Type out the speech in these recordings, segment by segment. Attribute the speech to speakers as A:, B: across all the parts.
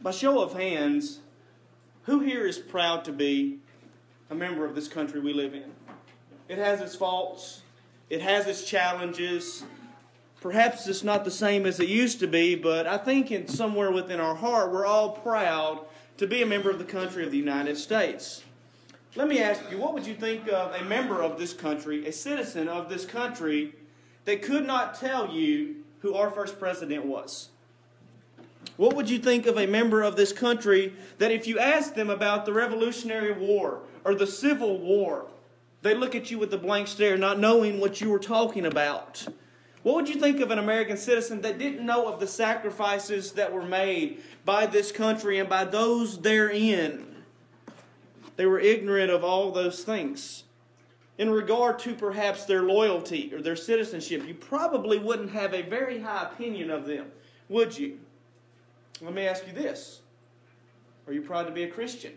A: By show of hands, who here is proud to be a member of this country we live in? It has its faults. It has its challenges. Perhaps it's not the same as it used to be, but I think somewhere within our heart, we're all proud to be a member of the country of the United States. Let me ask you, what would you think of a member of this country, a citizen of this country, that could not tell you who our first president was? What would you think of a member of this country that if you asked them about the Revolutionary War or the Civil War, they look at you with a blank stare, not knowing what you were talking about? What would you think of an American citizen that didn't know of the sacrifices that were made by this country and by those therein? They were ignorant of all those things. In regard to perhaps their loyalty or their citizenship, you probably wouldn't have a very high opinion of them, would you? Let me ask you this. Are you proud to be a Christian?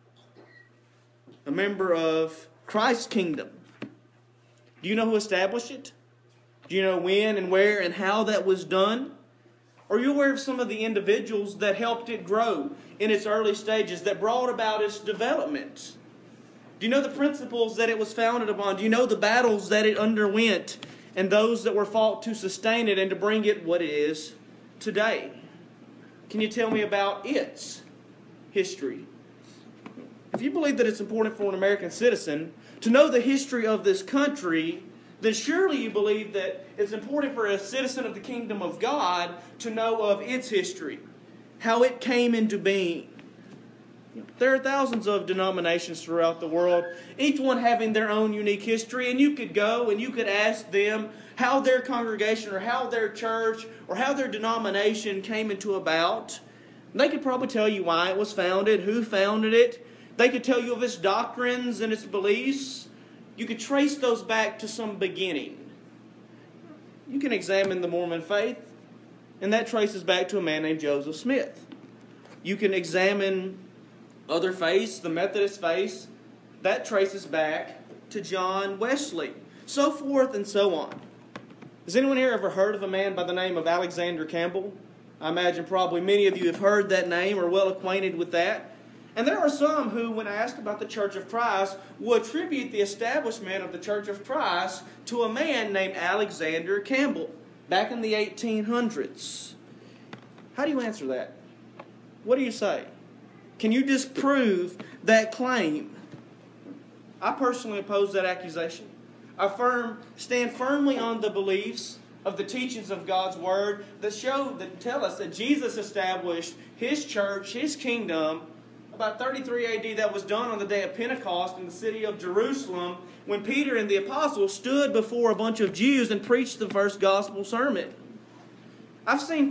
A: A member of Christ's kingdom? Do you know who established it? Do you know when and where and how that was done? Are you aware of some of the individuals that helped it grow in its early stages, that brought about its development? Do you know the principles that it was founded upon? Do you know the battles that it underwent and those that were fought to sustain it and to bring it what it is today? Can you tell me about its history? If you believe that it's important for an American citizen to know the history of this country, then surely you believe that it's important for a citizen of the kingdom of God to know of its history, how it came into being. There are thousands of denominations throughout the world, each one having their own unique history, and you could go and you could ask them how their congregation or how their church or how their denomination came into about. They could probably tell you why it was founded, who founded it. They could tell you of its doctrines and its beliefs. You could trace those back to some beginning. You can examine the Mormon faith, and that traces back to a man named Joseph Smith. You can examine other faiths, the Methodist faith, that traces back to John Wesley, so forth and so on. Has anyone here ever heard of a man by the name of Alexander Campbell? I imagine probably many of you have heard that name or are well acquainted with that. And there are some who, when asked about the Church of Christ, will attribute the establishment of the Church of Christ to a man named Alexander Campbell back in the 1800s. How do you answer that? What do you say? Can you disprove that claim? I personally oppose that accusation. I stand firmly on the beliefs of the teachings of God's Word that tell us that Jesus established His church, His kingdom, about 33 AD. That was done on the day of Pentecost in the city of Jerusalem when Peter and the apostles stood before a bunch of Jews and preached the first gospel sermon. I've seen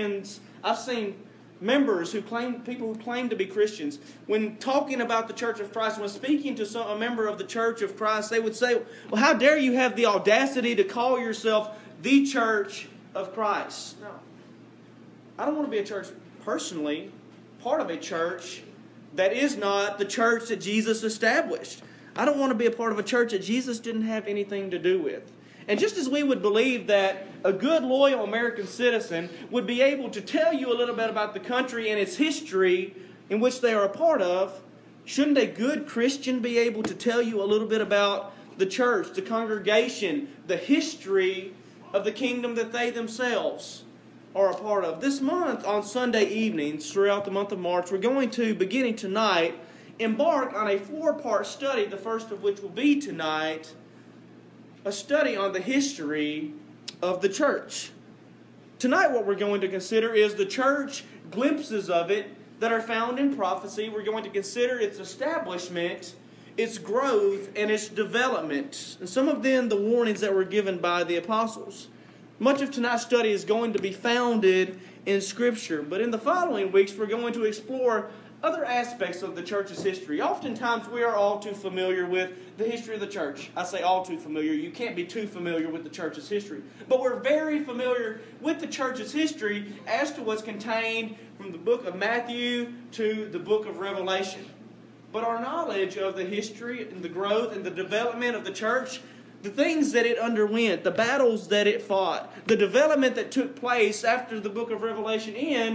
A: members people who claim to be Christians, when talking about the Church of Christ, when speaking to a member of the Church of Christ, they would say, well, how dare you have the audacity to call yourself the Church of Christ? No. I don't want to be a church personally, part of a church that is not the church that Jesus established. I don't want to be a part of a church that Jesus didn't have anything to do with. And just as we would believe that a good, loyal American citizen would be able to tell you a little bit about the country and its history in which they are a part of, shouldn't a good Christian be able to tell you a little bit about the church, the congregation, the history of the kingdom that they themselves are a part of? This month, on Sunday evenings, throughout the month of March, we're going to, beginning tonight, embark on a 4-part study, the first of which will be tonight, a study on the history of the church. Tonight what we're going to consider is the church, glimpses of it that are found in prophecy. We're going to consider its establishment, its growth, and its development. And some of them, the warnings that were given by the apostles. Much of tonight's study is going to be founded in Scripture. But in the following weeks, we're going to explore other aspects of the church's history. Oftentimes we are all too familiar with the history of the church. I say all too familiar. You can't be too familiar with the church's history. But we're very familiar with the church's history as to what's contained from the book of Matthew to the book of Revelation. But our knowledge of the history and the growth and the development of the church, the things that it underwent, the battles that it fought, the development that took place after the book of Revelation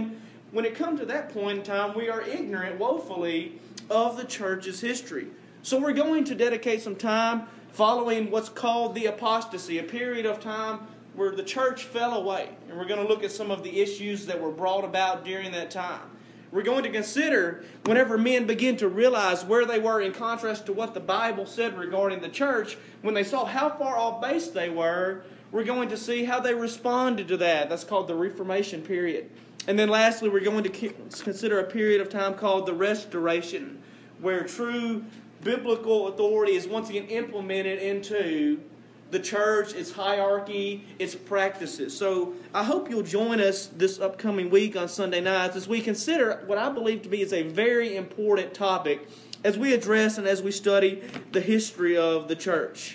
A: when it comes to that point in time, we are ignorant woefully of the church's history. So we're going to dedicate some time following what's called the apostasy, a period of time where the church fell away. And we're going to look at some of the issues that were brought about during that time. We're going to consider whenever men begin to realize where they were in contrast to what the Bible said regarding the church, when they saw how far off base they were, we're going to see how they responded to that. That's called the Reformation period. And then lastly, we're going to consider a period of time called the Restoration, where true biblical authority is once again implemented into the church, its hierarchy, its practices. So I hope you'll join us this upcoming week on Sunday nights as we consider what I believe to be is a very important topic as we address and as we study the history of the church.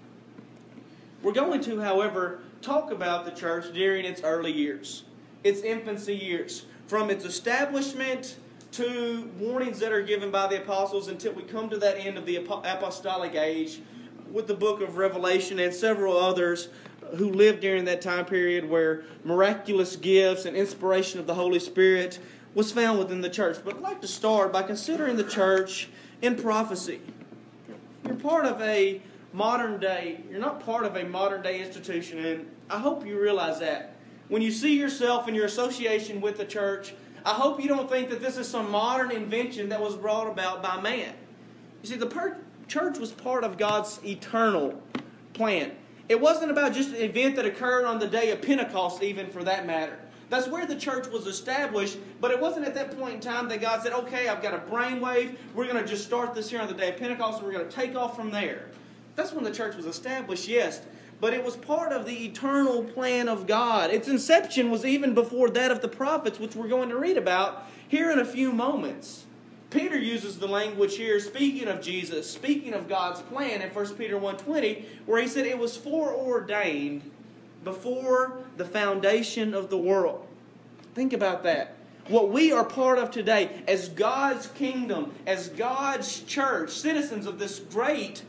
A: We're going to, however, talk about the church during its early years, its infancy years, from its establishment to warnings that are given by the apostles until we come to that end of the apostolic age with the book of Revelation and several others who lived during that time period where miraculous gifts and inspiration of the Holy Spirit was found within the church. But I'd like to start by considering the church in prophecy. You're part of a modern day, you're not part of a modern day institution, and I hope you realize that. When you see yourself and your association with the church, I hope you don't think that this is some modern invention that was brought about by man. You see, the church was part of God's eternal plan. It wasn't about just an event that occurred on the day of Pentecost, even for that matter. That's where the church was established, but it wasn't at that point in time that God said, okay, I've got a brainwave, we're going to just start this here on the day of Pentecost, and we're going to take off from there. That's when the church was established, yes, but it was part of the eternal plan of God. Its inception was even before that of the prophets, which we're going to read about here in a few moments. Peter uses the language here, speaking of Jesus, speaking of God's plan in 1 Peter 1:20, where he said it was foreordained before the foundation of the world. Think about that. What we are part of today as God's kingdom, as God's church, citizens of this great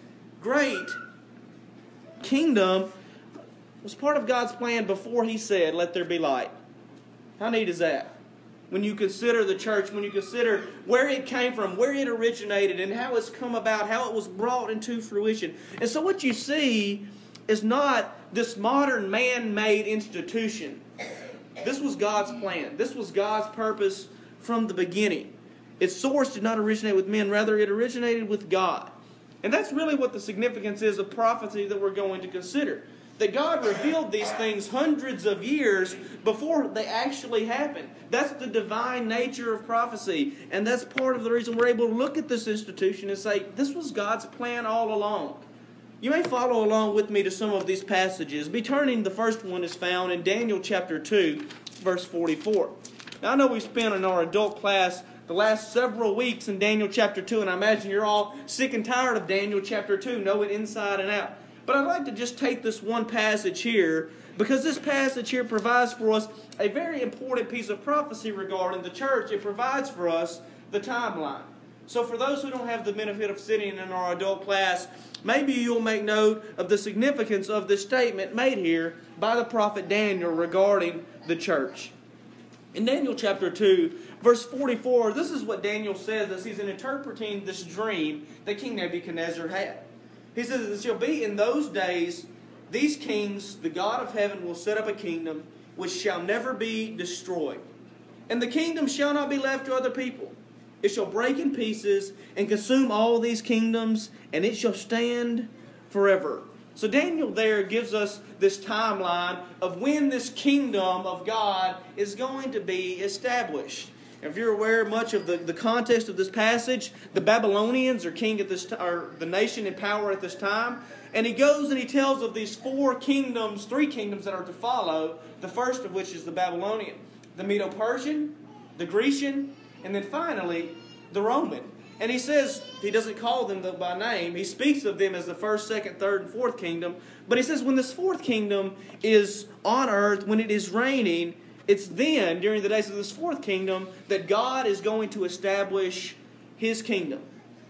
A: kingdom, was part of God's plan before he said, let there be light. How neat is that? When you consider the church, when you consider where it came from, where it originated, and how it's come about, how it was brought into fruition. And so what you see is not this modern man-made institution. This was God's plan. This was God's purpose from the beginning. Its source did not originate with men, rather it originated with God. And that's really what the significance is of prophecy that we're going to consider. That God revealed these things hundreds of years before they actually happened. That's the divine nature of prophecy. And that's part of the reason we're able to look at this institution and say, this was God's plan all along. You may follow along with me to some of these passages. Be turning, the first one is found in Daniel chapter 2, verse 44. Now I know we've spent in our adult class the last several weeks in Daniel chapter 2, and I imagine you're all sick and tired of Daniel chapter 2, know it inside and out. But I'd like to just take this one passage here, because this passage here provides for us a very important piece of prophecy regarding the church. It provides for us the timeline. So for those who don't have the benefit of sitting in our adult class, maybe you'll make note of the significance of this statement made here by the prophet Daniel regarding the church. In Daniel chapter 2, verse 44, this is what Daniel says as he's interpreting this dream that King Nebuchadnezzar had. He says, it shall be in those days, these kings, the God of heaven, will set up a kingdom which shall never be destroyed. And the kingdom shall not be left to other people. It shall break in pieces and consume all these kingdoms, and it shall stand forever. So Daniel there gives us this timeline of when this kingdom of God is going to be established. If you're aware much of the context of this passage, the Babylonians are king at this are the nation in power at this time. And he goes and he tells of these three kingdoms that are to follow, the first of which is the Babylonian, the Medo-Persian, the Grecian, and then finally the Roman. And he says, he doesn't call them by name, he speaks of them as the first, second, third, and fourth kingdom. But he says when this fourth kingdom is on earth, when it is reigning, it's then, during the days of this fourth kingdom, that God is going to establish his kingdom.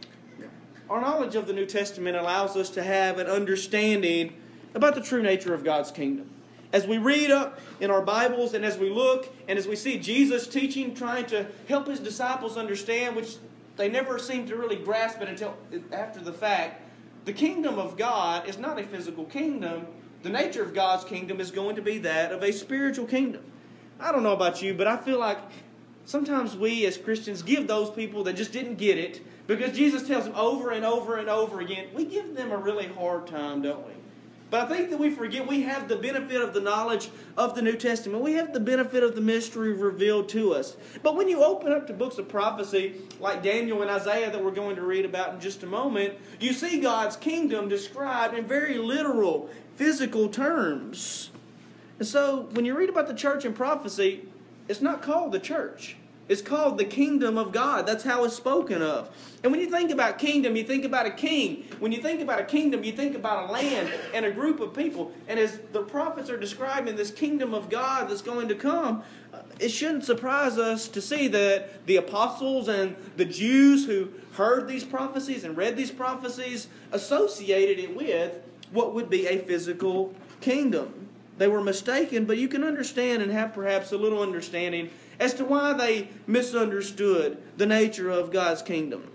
A: Our knowledge of the New Testament allows us to have an understanding about the true nature of God's kingdom. As we read up in our Bibles and as we look and as we see Jesus teaching, trying to help His disciples understand, which they never seem to really grasp it until after the fact, the kingdom of God is not a physical kingdom. The nature of God's kingdom is going to be that of a spiritual kingdom. I don't know about you, but I feel like sometimes we as Christians give those people that just didn't get it, because Jesus tells them over and over and over again, we give them a really hard time, don't we? But I think that we forget we have the benefit of the knowledge of the New Testament. We have the benefit of the mystery revealed to us. But when you open up to books of prophecy, like Daniel and Isaiah that we're going to read about in just a moment, you see God's kingdom described in very literal, physical terms. And so when you read about the church in prophecy, it's not called the church. It's called the kingdom of God. That's how it's spoken of. And when you think about kingdom, you think about a king. When you think about a kingdom, you think about a land and a group of people. And as the prophets are describing this kingdom of God that's going to come, it shouldn't surprise us to see that the apostles and the Jews who heard these prophecies and read these prophecies associated it with what would be a physical kingdom. They were mistaken, but you can understand and have perhaps a little understanding as to why they misunderstood the nature of God's kingdom.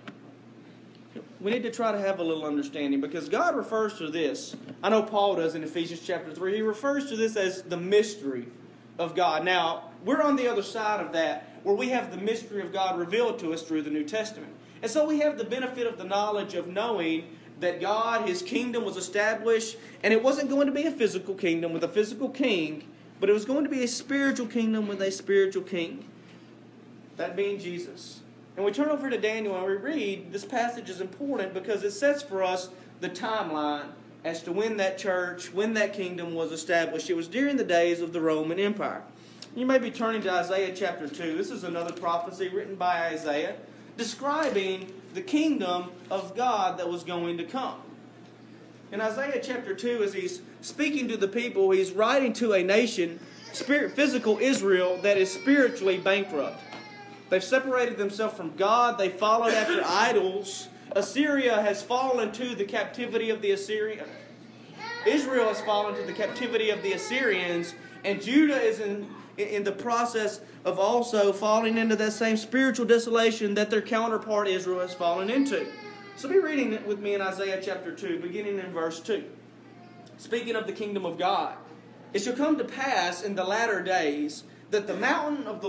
A: We need to try to have a little understanding, because God refers to this. I know Paul does in Ephesians chapter 3. He refers to this as the mystery of God. Now, we're on the other side of that, where we have the mystery of God revealed to us through the New Testament. And so we have the benefit of the knowledge of knowing that God, His kingdom was established, and it wasn't going to be a physical kingdom with a physical king, but it was going to be a spiritual kingdom with a spiritual king. That being Jesus. And we turn over to Daniel and we read, this passage is important because it sets for us the timeline as to when that church, when that kingdom was established. It was during the days of the Roman Empire. You may be turning to Isaiah chapter 2. This is another prophecy written by Isaiah describing the kingdom of God that was going to come. In Isaiah chapter 2, as he's speaking to the people, he's writing to a nation, physical Israel, that is spiritually bankrupt. They've separated themselves from God. They followed after idols. Assyria has fallen to the captivity of the Assyrians. Israel has fallen to the captivity of the Assyrians. And Judah is in the process of also falling into that same spiritual desolation that their counterpart Israel has fallen into. So be reading it with me in Isaiah chapter 2, beginning in verse 2. Speaking of the kingdom of God, it shall come to pass in the latter days that the mountain of the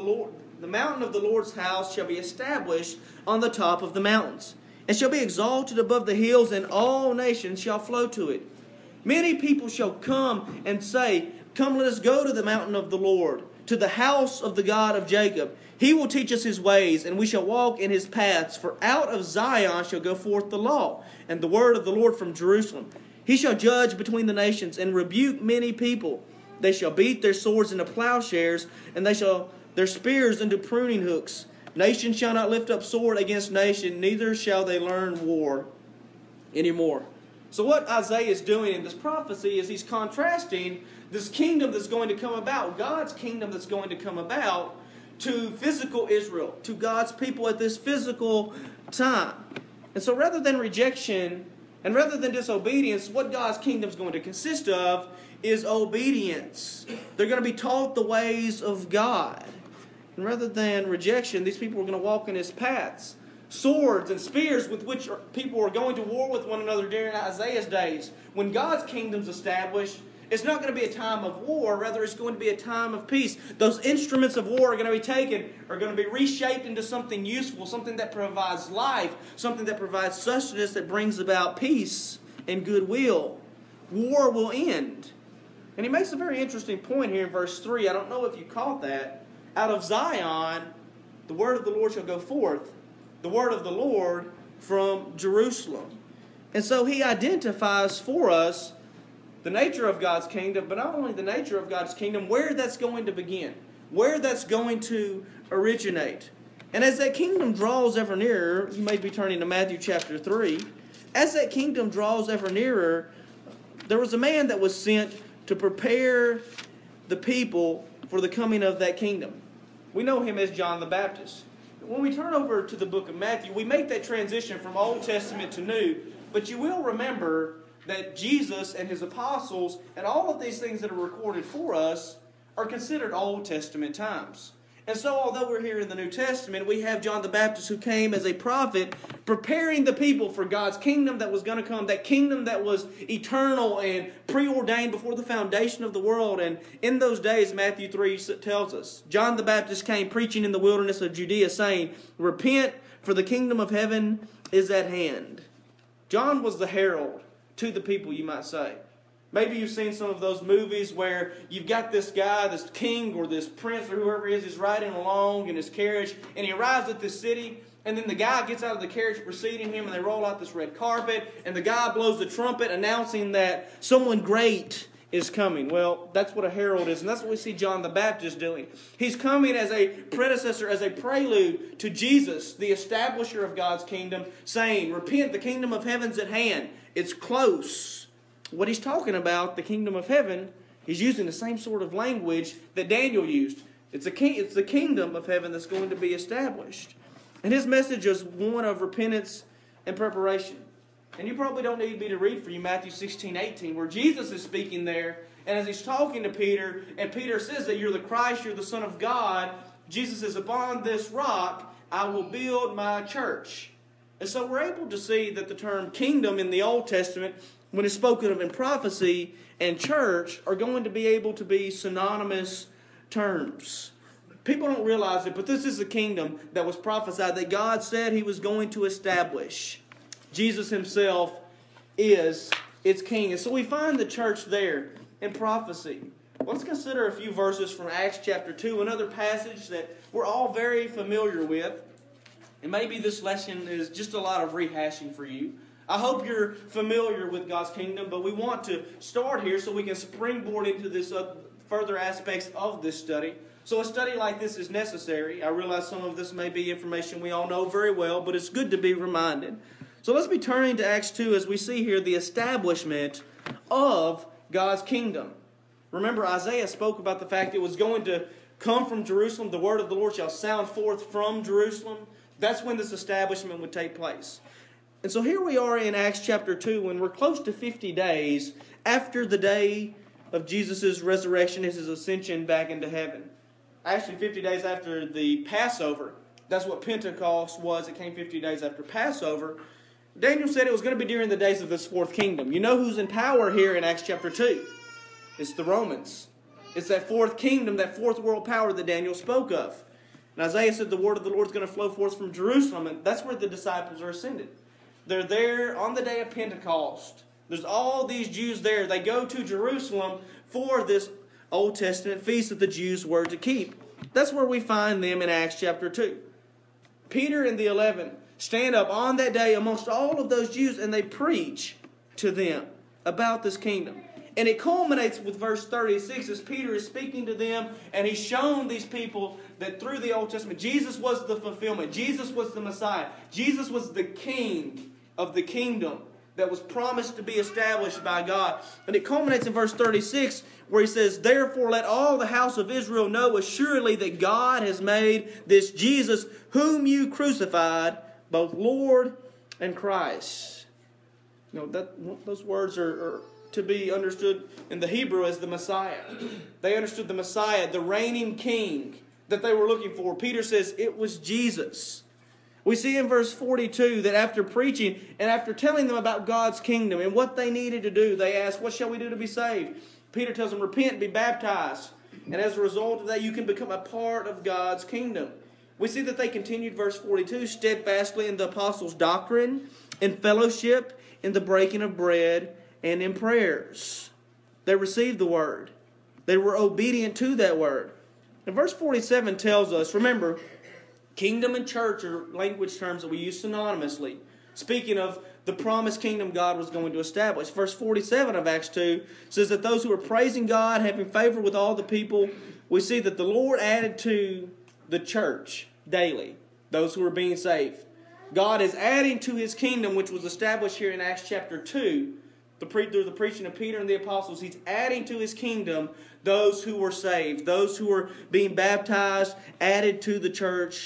A: Lord's house shall be established on the top of the mountains, and shall be exalted above the hills, and all nations shall flow to it. Many people shall come and say, Come, let us go to the mountain of the Lord, to the house of the God of Jacob. He will teach us His ways, and we shall walk in His paths. For out of Zion shall go forth the law, and the word of the Lord from Jerusalem. He shall judge between the nations, and rebuke many people. They shall beat their swords into plowshares, and their spears into pruning hooks. Nation shall not lift up sword against nation, neither shall they learn war anymore. So what Isaiah is doing in this prophecy is he's contrasting this kingdom that's going to come about, God's kingdom that's going to come about, to physical Israel, to God's people at this physical time. And so rather than rejection and rather than disobedience, what God's kingdom is going to consist of is obedience. They're going to be taught the ways of God. And rather than rejection, these people are going to walk in His paths. Swords and spears with which people are going to war with one another during Isaiah's days. When God's kingdom's established, it's not going to be a time of war, rather it's going to be a time of peace. Those instruments of war are going to be taken, are going to be reshaped into something useful, something that provides life, something that provides sustenance, that brings about peace and goodwill. War will end. And he makes a very interesting point here in verse 3. I don't know if you caught that. Out of Zion, the word of the Lord shall go forth, the word of the Lord from Jerusalem. And so he identifies for us the nature of God's kingdom, but not only the nature of God's kingdom, where that's going to begin, where that's going to originate. And as that kingdom draws ever nearer, you may be turning to Matthew chapter 3, as that kingdom draws ever nearer, there was a man that was sent to prepare the people for the coming of that kingdom. We know him as John the Baptist. When we turn over to the book of Matthew, we make that transition from Old Testament to New, but you will remember that Jesus and his apostles and all of these things that are recorded for us are considered Old Testament times. And so although we're here in the New Testament, we have John the Baptist who came as a prophet preparing the people for God's kingdom that was going to come, that kingdom that was eternal and preordained before the foundation of the world. And in those days, Matthew 3 tells us, John the Baptist came preaching in the wilderness of Judea, saying, "Repent, for the kingdom of heaven is at hand." John was the herald to the people, you might say. Maybe you've seen some of those movies where you've got this guy, this king or this prince or whoever he is riding along in his carriage, and he arrives at this city, and then the guy gets out of the carriage preceding him, and they roll out this red carpet, and the guy blows the trumpet announcing that someone great is coming. Well, that's what a herald is, and that's what we see John the Baptist doing. He's coming as a predecessor, as a prelude to Jesus, the establisher of God's kingdom, saying, "Repent, the kingdom of heaven's at hand. It's close." What he's talking about, the kingdom of heaven, he's using the same sort of language that Daniel used. It's the kingdom of heaven that's going to be established. And his message is one of repentance and preparation. And you probably don't need me to read for you Matthew 16:18, where Jesus is speaking there. And as he's talking to Peter, and Peter says that you're the Christ, you're the Son of God, Jesus says, "Upon this rock I will build my church." And so we're able to see that the term kingdom in the Old Testament, when it's spoken of in prophecy, and church are going to be able to be synonymous terms. People don't realize it, but this is the kingdom that was prophesied that God said he was going to establish. Jesus himself is its king. And so we find the church there in prophecy. Let's consider a few verses from Acts chapter 2, another passage that we're all very familiar with. And maybe this lesson is just a lot of rehashing for you. I hope you're familiar with God's kingdom, but we want to start here so we can springboard into this further aspects of this study. So a study like this is necessary. I realize some of this may be information we all know very well, but it's good to be reminded. So let's be turning to Acts 2 as we see here the establishment of God's kingdom. Remember, Isaiah spoke about the fact it was going to come from Jerusalem. The word of the Lord shall sound forth from Jerusalem. That's when this establishment would take place. And so here we are in Acts chapter 2, when we're close to 50 days after the day of Jesus' resurrection, his ascension back into heaven. Actually, 50 days after the Passover. That's what Pentecost was. It came 50 days after Passover. Daniel said it was going to be during the days of this fourth kingdom. You know who's in power here in Acts chapter 2? It's the Romans. It's that fourth kingdom, that fourth world power that Daniel spoke of. And Isaiah said the word of the Lord is going to flow forth from Jerusalem, and that's where the disciples are ascended. They're there on the day of Pentecost. There's all these Jews there. They go to Jerusalem for this Old Testament feast that the Jews were to keep. That's where we find them in Acts chapter 2. Peter and the 11 stand up on that day amongst all of those Jews, and they preach to them about this kingdom. And it culminates with verse 36 as Peter is speaking to them, and he's shown these people that through the Old Testament, Jesus was the fulfillment. Jesus was the Messiah. Jesus was the king of the kingdom that was promised to be established by God. And it culminates in verse 36 where he says, "Therefore let all the house of Israel know assuredly that God has made this Jesus, whom you crucified, both Lord and Christ." You know, those words are to be understood in the Hebrew as the Messiah. They understood the Messiah, the reigning king that they were looking for. Peter says it was Jesus. We see in verse 42 that after preaching and after telling them about God's kingdom and what they needed to do, they asked, "What shall we do to be saved?" Peter tells them, "Repent, be baptized." And as a result of that, you can become a part of God's kingdom. We see that they continued, verse 42, steadfastly in the apostles' doctrine, in fellowship, in the breaking of bread, and in prayers. They received the word. They were obedient to that word. And verse 47 tells us, remember, kingdom and church are language terms that we use synonymously, speaking of the promised kingdom God was going to establish. Verse 47 of Acts 2 says that those who were praising God, having favor with all the people, we see that the Lord added to the church daily those who were being saved. God is adding to his kingdom, which was established here in Acts chapter 2, through the preaching of Peter and the apostles. He's adding to his kingdom those who were saved, those who were being baptized, added to the church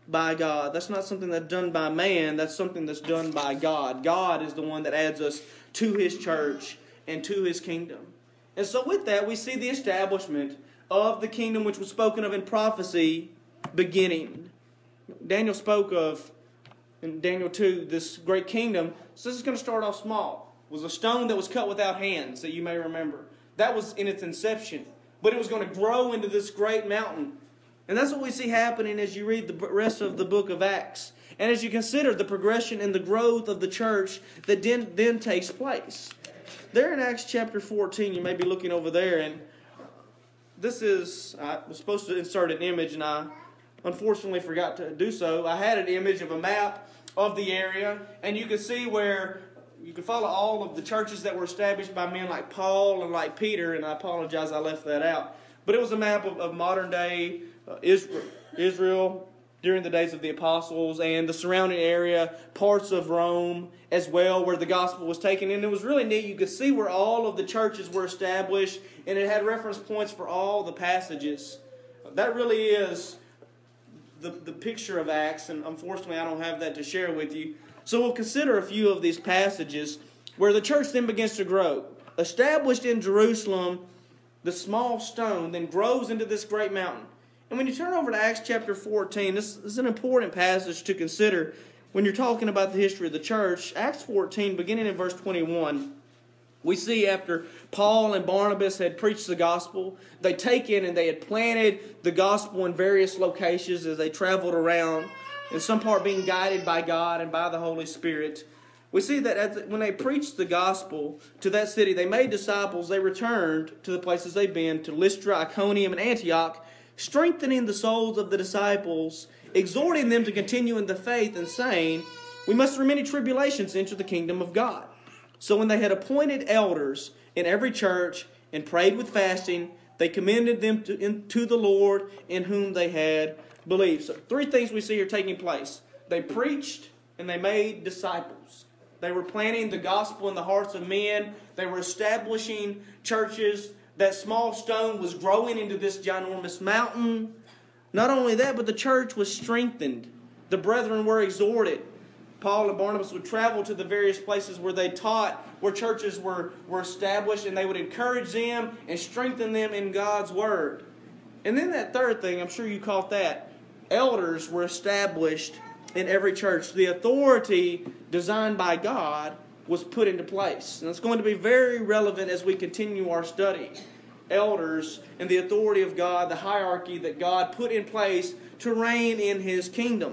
A: by God. That's not something that's done by man. That's something that's done by God. God is the one that adds us to His church and to His kingdom. And so with that, we see the establishment of the kingdom which was spoken of in prophecy beginning. Daniel spoke of, in Daniel 2, this great kingdom. So this is going to start off small. It was a stone that was cut without hands, that you may remember. That was in its inception. But it was going to grow into this great mountain. And that's what we see happening as you read the rest of the book of Acts. And as you consider the progression and the growth of the church that then takes place. There in Acts chapter 14, you may be looking over there, and this is, I was supposed to insert an image, and I unfortunately forgot to do so. I had an image of a map of the area, and you can see where you can follow all of the churches that were established by men like Paul and like Peter, and I apologize I left that out. But it was a map of modern day Israel during the days of the apostles and the surrounding area, parts of Rome as well, where the gospel was taken. And it was really neat. You could see where all of the churches were established, and it had reference points for all the passages. That really is the picture of Acts, and unfortunately I don't have that to share with you. So we'll consider a few of these passages where the church then begins to grow. Established in Jerusalem, the small stone then grows into this great mountain. And when you turn over to Acts chapter 14, this is an important passage to consider when you're talking about the history of the church. Acts 14, beginning in verse 21, we see after Paul and Barnabas had preached the gospel, they taken and they had planted the gospel in various locations as they traveled around, in some part being guided by God and by the Holy Spirit. We see that when they preached the gospel to that city, they made disciples. They returned to the places they'd been, to Lystra, Iconium, and Antioch, strengthening the souls of the disciples, exhorting them to continue in the faith, and saying, "We must through many tribulations enter the kingdom of God." So when they had appointed elders in every church and prayed with fasting, they commended them to the Lord in whom they had believed. So 3 things we see here taking place. They preached and they made disciples. They were planting the gospel in the hearts of men. They were establishing churches. That small stone was growing into this ginormous mountain. Not only that, but the church was strengthened. The brethren were exhorted. Paul and Barnabas would travel to the various places where they taught, where churches were established, and they would encourage them and strengthen them in God's word. And then that third thing, I'm sure you caught that, elders were established in every church. The authority designed by God was put into place. And it's going to be very relevant as we continue our study. Elders and the authority of God, the hierarchy that God put in place to reign in His kingdom.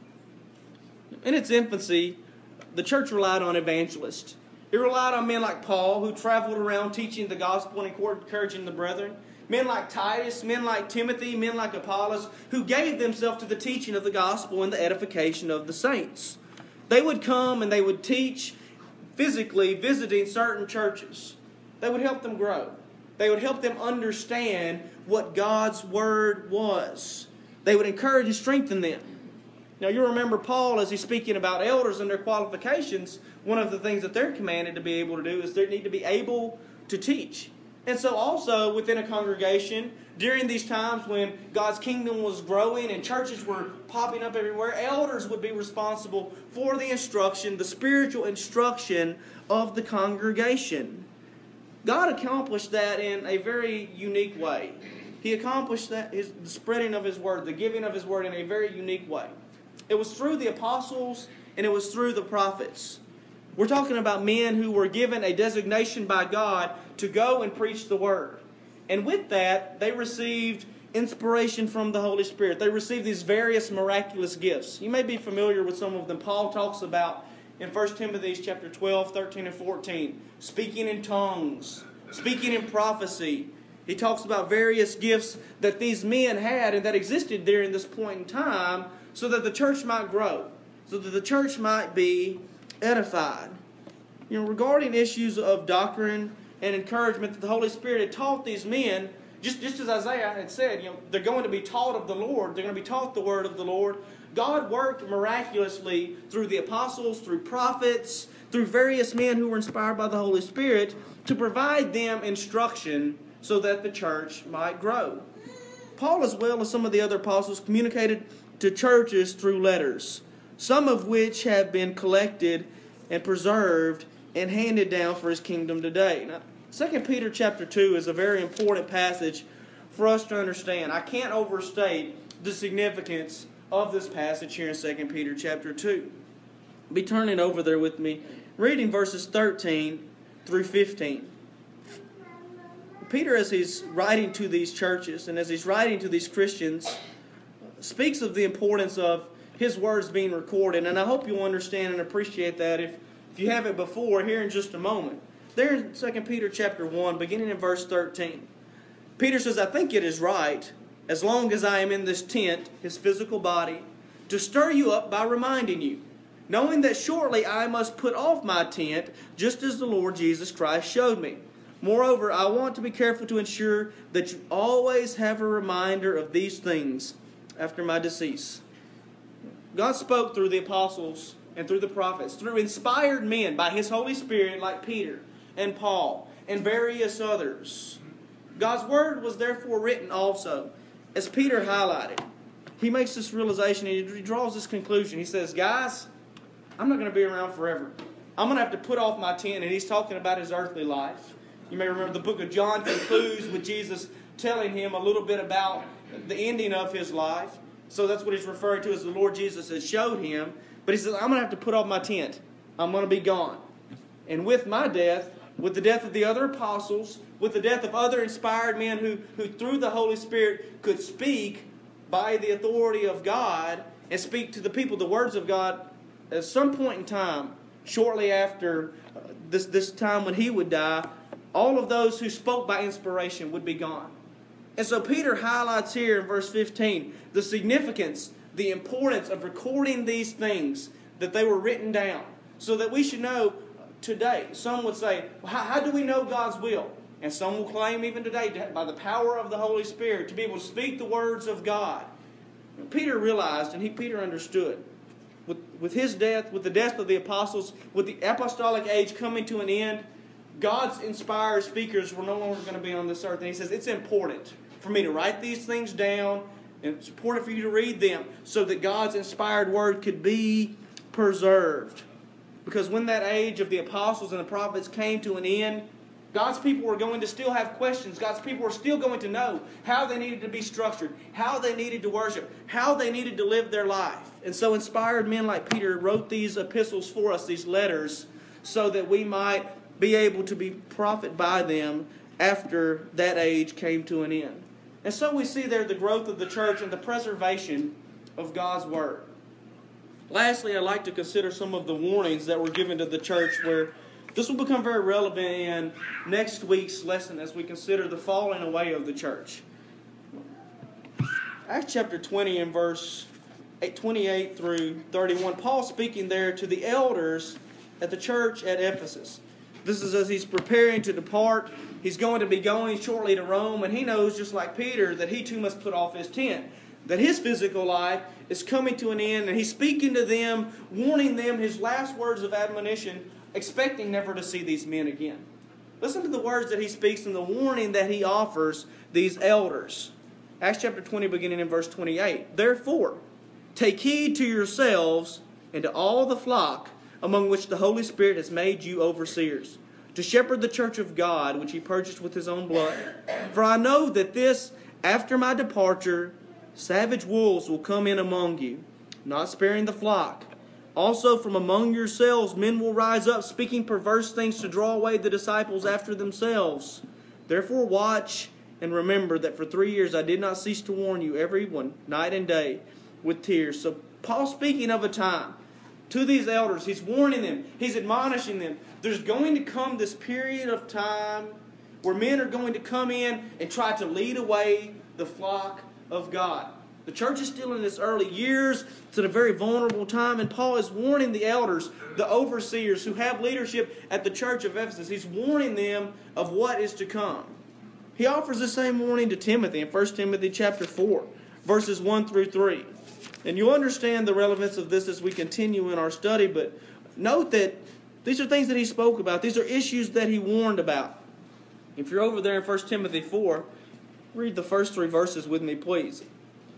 A: In its infancy, the church relied on evangelists. It relied on men like Paul, who traveled around teaching the gospel and encouraging the brethren. Men like Titus, men like Timothy, men like Apollos, who gave themselves to the teaching of the gospel and the edification of the saints. They would come and they would teach physically, visiting certain churches. They would help them grow. They would help them understand what God's word was. They would encourage and strengthen them. Now you remember Paul, as he's speaking about elders and their qualifications, one of the things that they're commanded to be able to do is they need to be able to teach. And so also within a congregation, during these times when God's kingdom was growing and churches were popping up everywhere, elders would be responsible for the instruction, the spiritual instruction of the congregation. God accomplished that in a very unique way. He accomplished that, the spreading of His word, the giving of His word in a very unique way. It was through the apostles and it was through the prophets. We're talking about men who were given a designation by God to go and preach the word. And with that, they received inspiration from the Holy Spirit. They received these various miraculous gifts. You may be familiar with some of them. Paul talks about in 1 Timothy chapter 12, 13, and 14, speaking in tongues, speaking in prophecy. He talks about various gifts that these men had and that existed during this point in time so that the church might grow, so that the church might be edified. Regarding issues of doctrine and encouragement that the Holy Spirit had taught these men, just as Isaiah had said, they're going to be taught of the Lord. They're going to be taught the word of the Lord. God worked miraculously through the apostles, through prophets, through various men who were inspired by the Holy Spirit to provide them instruction so that the church might grow. Paul, as well as some of the other apostles, communicated to churches through letters, some of which have been collected and preserved and handed down for his kingdom today. Now, 2 Peter chapter 2 is a very important passage for us to understand. I can't overstate the significance of this passage here in 2 Peter chapter 2. Be turning over there with me, reading verses 13 through 15. Peter, as he's writing to these churches and as he's writing to these Christians, speaks of the importance of his words being recorded. And I hope you'll understand and appreciate that if you haven't before, here in just a moment. There in 2 Peter chapter 1, beginning in verse 13. Peter says, I think it is right, as long as I am in this tent, his physical body, to stir you up by reminding you, knowing that shortly I must put off my tent, just as the Lord Jesus Christ showed me. Moreover, I want to be careful to ensure that you always have a reminder of these things after my decease. God spoke through the apostles and through the prophets, through inspired men by His Holy Spirit like Peter and Paul and various others. God's Word was therefore written also. As Peter highlighted, he makes this realization and he draws this conclusion. He says, guys, I'm not going to be around forever. I'm going to have to put off my tent. And he's talking about his earthly life. You may remember the book of John concludes with Jesus telling him a little bit about the ending of his life. So that's what he's referring to as the Lord Jesus has showed him. But he says, I'm going to have to put off my tent. I'm going to be gone. And with my death, with the death of the other apostles, with the death of other inspired men who through the Holy Spirit could speak by the authority of God and speak to the people the words of God, at some point in time, shortly after this time when he would die, all of those who spoke by inspiration would be gone. And so Peter highlights here in verse 15 the significance, the importance of recording these things, that they were written down, so that we should know today. Some would say, well, how do we know God's will? And some will claim even today, by the power of the Holy Spirit, to be able to speak the words of God. Peter realized, and Peter understood, with his death, with the death of the apostles, with the apostolic age coming to an end, God's inspired speakers were no longer going to be on this earth. And he says, it's important for me to write these things down, and it's important for you to read them so that God's inspired word could be preserved. Because when that age of the apostles and the prophets came to an end, God's people were going to still have questions. God's people were still going to know how they needed to be structured, how they needed to worship, how they needed to live their life. And so inspired men like Peter wrote these epistles for us, these letters, so that we might be able to be profit by them after that age came to an end. And so we see there the growth of the church and the preservation of God's Word. Lastly, I'd like to consider some of the warnings that were given to the church, where this will become very relevant in next week's lesson as we consider the falling away of the church. Acts chapter 20 and verse 28 through 31, Paul speaking there to the elders at the church at Ephesus. This is as he's preparing to depart. He's going to be going shortly to Rome, and he knows, just like Peter, that he too must put off his tent, that his physical life is coming to an end, and he's speaking to them, warning them his last words of admonition, expecting never to see these men again. Listen to the words that he speaks and the warning that he offers these elders. Acts chapter 20, beginning in verse 28. Therefore, take heed to yourselves and to all the flock among which the Holy Spirit has made you overseers, to shepherd the church of God, which he purchased with his own blood. For I know that this, after my departure, savage wolves will come in among you, not sparing the flock. Also from among yourselves men will rise up, speaking perverse things to draw away the disciples after themselves. Therefore watch and remember that for 3 years I did not cease to warn you, every one, night and day, with tears. So Paul, speaking of a time to these elders, he's warning them, he's admonishing them. There's going to come this period of time where men are going to come in and try to lead away the flock of God. The church is still in its early years. It's at a very vulnerable time. And Paul is warning the elders, the overseers who have leadership at the church of Ephesus. He's warning them of what is to come. He offers the same warning to Timothy in 1 Timothy chapter 4, verses 1 through 3. And you'll understand the relevance of this as we continue in our study. But note that these are things that he spoke about. These are issues that he warned about. If you're over there in 1 Timothy 4, read the first 3 verses with me, please.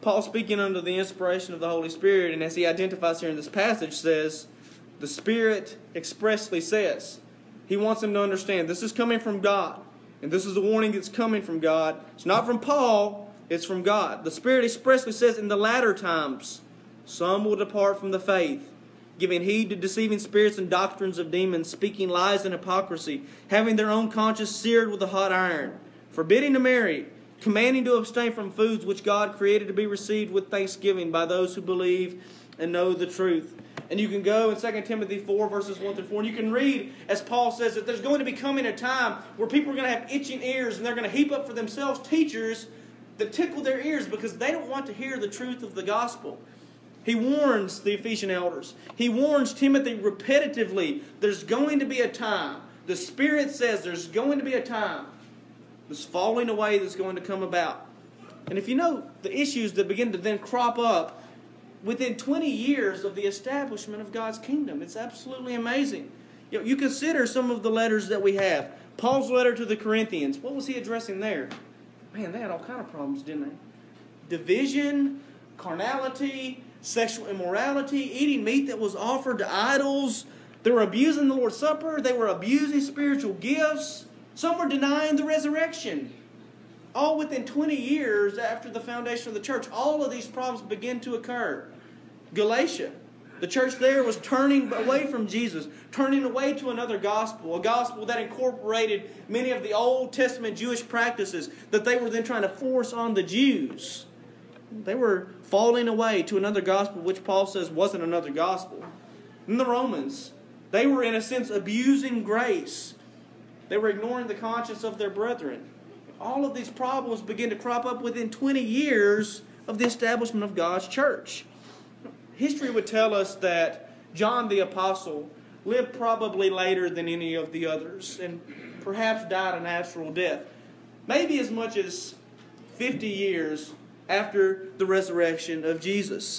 A: Paul, speaking under the inspiration of the Holy Spirit, and as he identifies here in this passage, says, the Spirit expressly says. He wants them to understand this is coming from God. And this is a warning that's coming from God. It's not from Paul, it's from God. The Spirit expressly says, in the latter times, some will depart from the faith, giving heed to deceiving spirits and doctrines of demons, speaking lies and hypocrisy, having their own conscience seared with a hot iron, forbidding to marry, commanding to abstain from foods which God created to be received with thanksgiving by those who believe and know the truth. And you can go in 2 Timothy 4, verses 1 through 4, and you can read, as Paul says, that there's going to be coming a time where people are going to have itching ears, and they're going to heap up for themselves teachers that tickle their ears because they don't want to hear the truth of the gospel. He warns the Ephesian elders. He warns Timothy repetitively, there's going to be a time. The Spirit says there's going to be a time. This falling away that's going to come about. And if you know the issues that begin to then crop up within 20 years of the establishment of God's kingdom, it's absolutely amazing. You consider some of the letters that we have. Paul's letter to the Corinthians, what was he addressing there? Man, they had all kind of problems, didn't they? Division, carnality, sexual immorality, eating meat that was offered to idols. They were abusing the Lord's Supper. They were abusing spiritual gifts. Some were denying the resurrection. All within 20 years after the foundation of the church, all of these problems begin to occur. Galatia, the church there was turning away from Jesus, turning away to another gospel, a gospel that incorporated many of the Old Testament Jewish practices that they were then trying to force on the Jews. They were falling away to another gospel, which Paul says wasn't another gospel. And the Romans, they were in a sense abusing grace. They were ignoring the conscience of their brethren. All of these problems begin to crop up within 20 years of the establishment of God's church. History would tell us that John the Apostle lived probably later than any of the others and perhaps died a natural death. Maybe as much as 50 years after the resurrection of Jesus.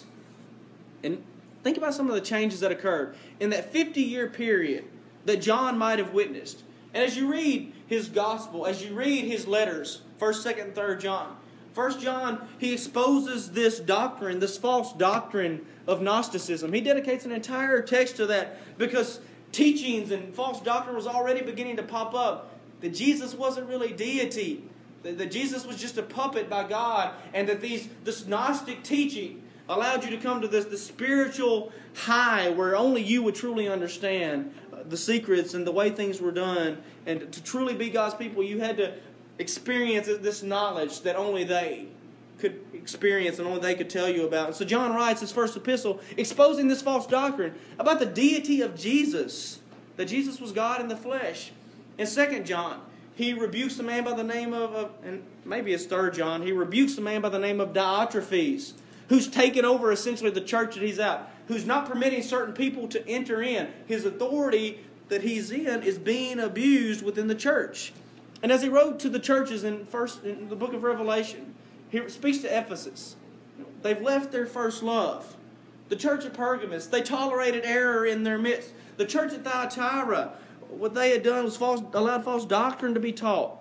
A: And think about some of the changes that occurred in that 50-year period that John might have witnessed. And as you read his gospel, as you read his letters, 1st, 2nd, and 3rd John. 1 John, he exposes this doctrine, this false doctrine of Gnosticism. He dedicates an entire text to that because teachings and false doctrine was already beginning to pop up. That Jesus wasn't really deity. That Jesus was just a puppet by God. And that this Gnostic teaching allowed you to come to this spiritual high where only you would truly understand the secrets and the way things were done. And to truly be God's people, you had to experience this knowledge that only they could experience and only they could tell you about. And so John writes his first epistle exposing this false doctrine about the deity of Jesus, that Jesus was God in the flesh. In 2 John, he rebukes a man by the name of, and maybe it's 3 John, he rebukes a man by the name of Diotrephes, who's taken over essentially the church that he's at, who's not permitting certain people to enter in. His authority that he's in is being abused within the church. And as he wrote to the churches in the book of Revelation, he speaks to Ephesus. They've left their first love. The church at Pergamos, they tolerated error in their midst. The church at Thyatira, what they had done was allowed false doctrine to be taught.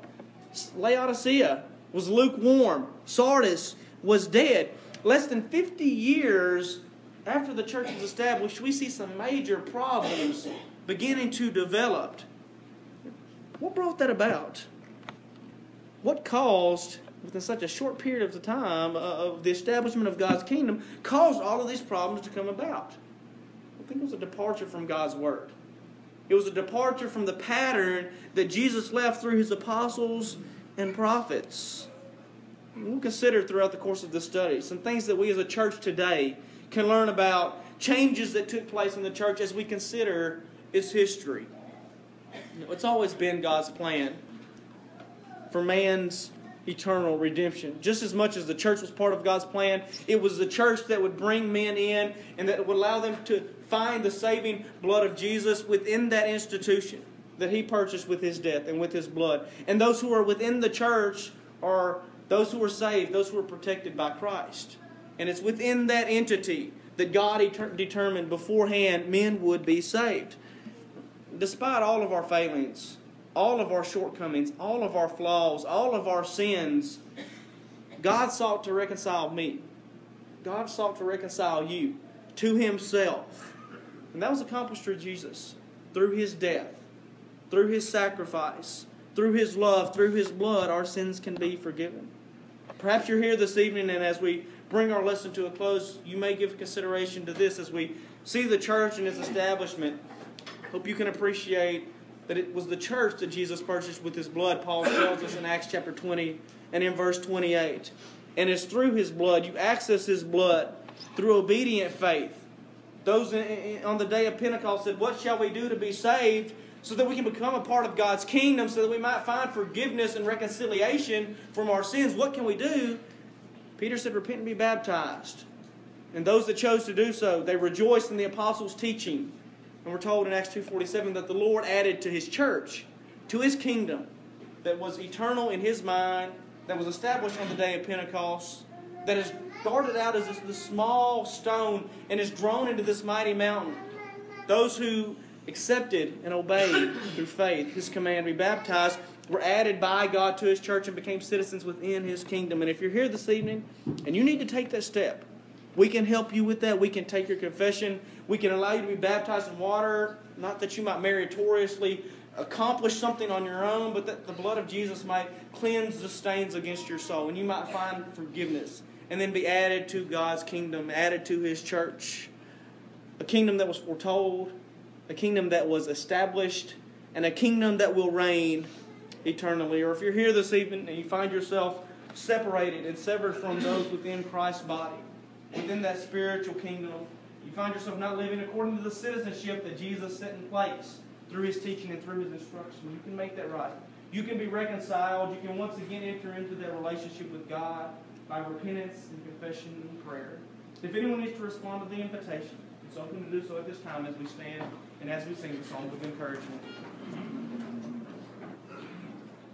A: Laodicea was lukewarm. Sardis was dead. Less than 50 years after the church was established, we see some major problems beginning to develop. What brought that about? What caused, within such a short period of the time of the establishment of God's kingdom, caused all of these problems to come about? I think it was a departure from God's Word. It was a departure from the pattern that Jesus left through His apostles and prophets. We'll consider throughout the course of this study some things that we as a church today can learn about changes that took place in the church as we consider its history. It's always been God's plan for man's eternal redemption. Just as much as the church was part of God's plan, it was the church that would bring men in and that would allow them to find the saving blood of Jesus within that institution that He purchased with His death and with His blood. And those who are within the church are those who are saved, those who are protected by Christ. And it's within that entity that God determined beforehand men would be saved. Despite all of our failings, all of our shortcomings, all of our flaws, all of our sins, God sought to reconcile me. God sought to reconcile you to Himself. And that was accomplished through Jesus, through His death, through His sacrifice, through His love, through His blood, our sins can be forgiven. Perhaps you're here this evening, and as we bring our lesson to a close, you may give consideration to this as we see the church and its establishment. Hope you can appreciate that it was the church that Jesus purchased with His blood. Paul tells us in Acts chapter 20 and in verse 28. And it's through His blood, you access His blood through obedient faith. Those on the day of Pentecost said, what shall we do to be saved? So that we can become a part of God's kingdom, so that we might find forgiveness and reconciliation from our sins. What can we do? Peter said, repent and be baptized. And those that chose to do so, they rejoiced in the apostles' teaching. And we're told in Acts 2:47 that the Lord added to His church, to His kingdom, that was eternal in His mind, that was established on the day of Pentecost, that has started out as this small stone and has grown into this mighty mountain. Those who accepted and obeyed through faith His command to be baptized were added by God to His church and became citizens within His kingdom. And if you're here this evening and you need to take that step, we can help you with that. We can take your confession. We can allow you to be baptized in water, not that you might meritoriously accomplish something on your own, but that the blood of Jesus might cleanse the stains against your soul, and you might find forgiveness and then be added to God's kingdom, added to His church. A kingdom that was foretold, a kingdom that was established, and a kingdom that will reign eternally. Or if you're here this evening and you find yourself separated and severed from those within Christ's body, within that spiritual kingdom, you find yourself not living according to the citizenship that Jesus set in place through His teaching and through His instruction, you can make that right. You can be reconciled. You can once again enter into that relationship with God by repentance and confession and prayer. If anyone needs to respond to the invitation, it's open to do so at this time as we stand and as we sing the songs of encouragement.